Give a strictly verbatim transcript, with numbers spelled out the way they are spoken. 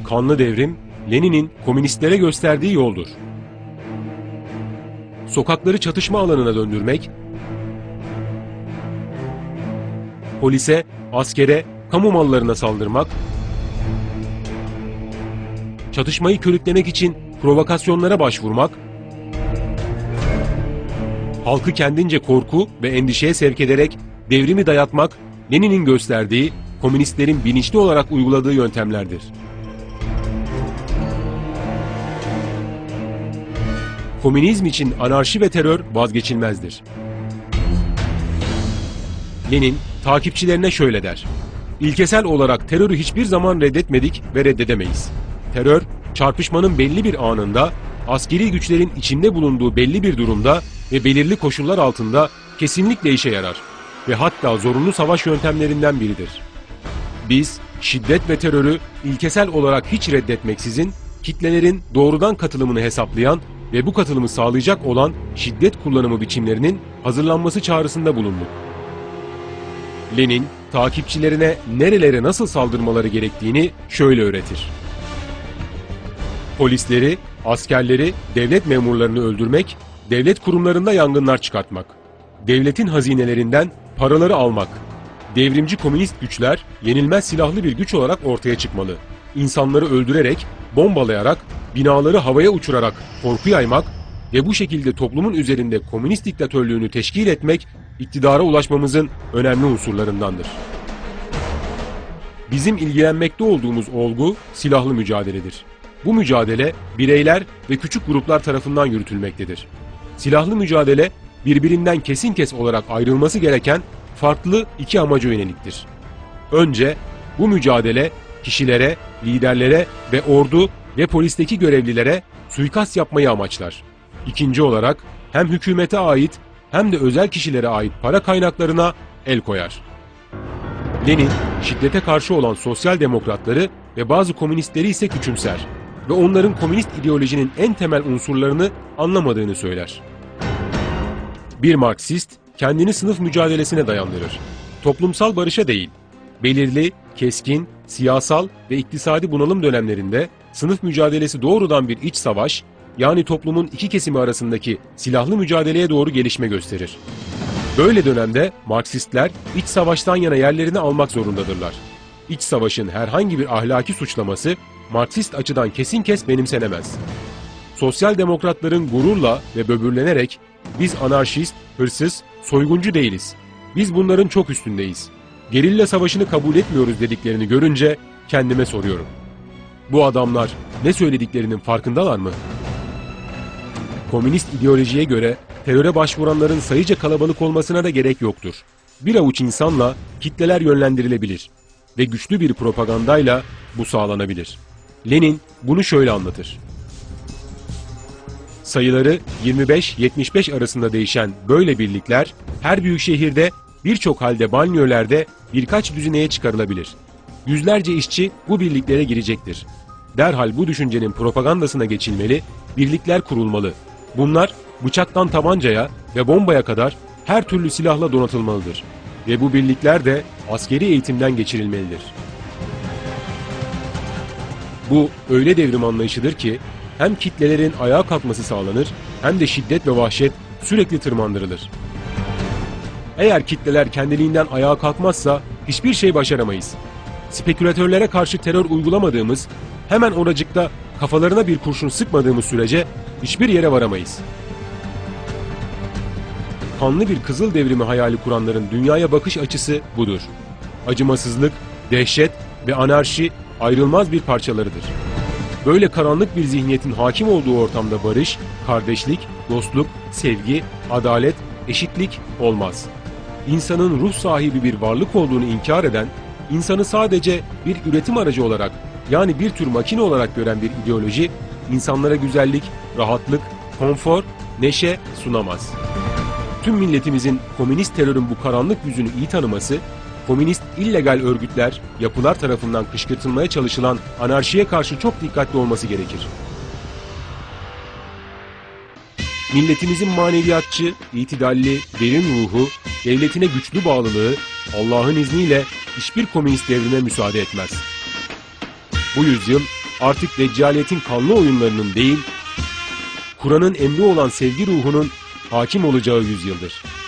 Kanlı devrim, Lenin'in komünistlere gösterdiği yoldur. Sokakları çatışma alanına döndürmek, polise, askere, kamu mallarına saldırmak, çatışmayı körüklemek için provokasyonlara başvurmak, halkı kendince korku ve endişeye sevk ederek devrimi dayatmak, Lenin'in gösterdiği, komünistlerin bilinçli olarak uyguladığı yöntemlerdir. Komünizm için anarşi ve terör vazgeçilmezdir. Lenin, takipçilerine şöyle der: İlkesel olarak terörü hiçbir zaman reddetmedik ve reddedemeyiz. Terör, çarpışmanın belli bir anında, askeri güçlerin içinde bulunduğu belli bir durumda ve belirli koşullar altında kesinlikle işe yarar ve hatta zorunlu savaş yöntemlerinden biridir. Biz, şiddet ve terörü ilkesel olarak hiç reddetmeksizin, kitlelerin doğrudan katılımını hesaplayan ve bu katılımı sağlayacak olan şiddet kullanımı biçimlerinin hazırlanması çağrısında bulunduk. Lenin, takipçilerine nerelere nasıl saldırmaları gerektiğini şöyle öğretir: Polisleri, askerleri, devlet memurlarını öldürmek, devlet kurumlarında yangınlar çıkartmak, devletin hazinelerinden paraları almak, devrimci komünist güçler yenilmez silahlı bir güç olarak ortaya çıkmalı. İnsanları öldürerek, bombalayarak, binaları havaya uçurarak korku yaymak ve bu şekilde toplumun üzerinde komünist diktatörlüğünü teşkil etmek, iktidara ulaşmamızın önemli unsurlarındandır. Bizim ilgilenmekte olduğumuz olgu silahlı mücadeledir. Bu mücadele bireyler ve küçük gruplar tarafından yürütülmektedir. Silahlı mücadele birbirinden kesin kes olarak ayrılması gereken farklı iki amaca yöneliktir. Önce bu mücadele kişilere, liderlere ve ordu ve polisteki görevlilere suikast yapmayı amaçlar. İkinci olarak hem hükümete ait hem de özel kişilere ait para kaynaklarına el koyar. Lenin, şiddete karşı olan sosyal demokratları ve bazı komünistleri ise küçümser ve onların komünist ideolojinin en temel unsurlarını anlamadığını söyler. Bir Marksist, kendini sınıf mücadelesine dayandırır. Toplumsal barışa değil, belirli, keskin, siyasal ve iktisadi bunalım dönemlerinde sınıf mücadelesi doğrudan bir iç savaş, yani toplumun iki kesimi arasındaki silahlı mücadeleye doğru gelişme gösterir. Böyle dönemde Marksistler iç savaştan yana yerlerini almak zorundadırlar. İç savaşın herhangi bir ahlaki suçlaması Marksist açıdan kesin kes benimsenemez. Sosyal demokratların gururla ve böbürlenerek biz anarşist, hırsız, soyguncu değiliz, biz bunların çok üstündeyiz, gerilla savaşını kabul etmiyoruz dediklerini görünce kendime soruyorum: bu adamlar ne söylediklerinin farkındalar mı? Komünist ideolojiye göre teröre başvuranların sayıca kalabalık olmasına da gerek yoktur. Bir avuç insanla kitleler yönlendirilebilir ve güçlü bir propagandayla bu sağlanabilir. Lenin bunu şöyle anlatır: sayıları yirmi beş yetmiş beş arasında değişen böyle birlikler her büyük şehirde, birçok halde banliyölerde birkaç düzineye çıkarılabilir. Yüzlerce işçi bu birliklere girecektir. Derhal bu düşüncenin propagandasına geçilmeli, birlikler kurulmalı. Bunlar bıçaktan tabancaya ve bombaya kadar her türlü silahla donatılmalıdır. Ve bu birlikler de askeri eğitimden geçirilmelidir. Bu öyle devrim anlayışıdır ki hem kitlelerin ayağa kalkması sağlanır hem de şiddet ve vahşet sürekli tırmandırılır. Eğer kitleler kendiliğinden ayağa kalkmazsa hiçbir şey başaramayız. Spekülatörlere karşı terör uygulamadığımız, hemen oracıkta kafalarına bir kurşun sıkmadığımız sürece hiçbir yere varamayız. Kanlı bir kızıl devrimi hayali kuranların dünyaya bakış açısı budur. Acımasızlık, dehşet ve anarşi ayrılmaz bir parçalarıdır. Böyle karanlık bir zihniyetin hakim olduğu ortamda barış, kardeşlik, dostluk, sevgi, adalet, eşitlik olmaz. İnsanın ruh sahibi bir varlık olduğunu inkar eden, insanı sadece bir üretim aracı olarak, yani bir tür makine olarak gören bir ideoloji, insanlara güzellik, rahatlık, konfor, neşe sunamaz. Tüm milletimizin komünist terörün bu karanlık yüzünü iyi tanıması, komünist illegal örgütler, yapılar tarafından kışkırtılmaya çalışılan anarşiye karşı çok dikkatli olması gerekir. Milletimizin maneviyatçı, itidalli, derin ruhu, devletine güçlü bağlılığı, Allah'ın izniyle hiçbir komünist devrime müsaade etmez. Bu yüzyıl artık deccaliyetin kanlı oyunlarının değil, Kur'an'ın emri olan sevgi ruhunun hakim olacağı yüzyıldır.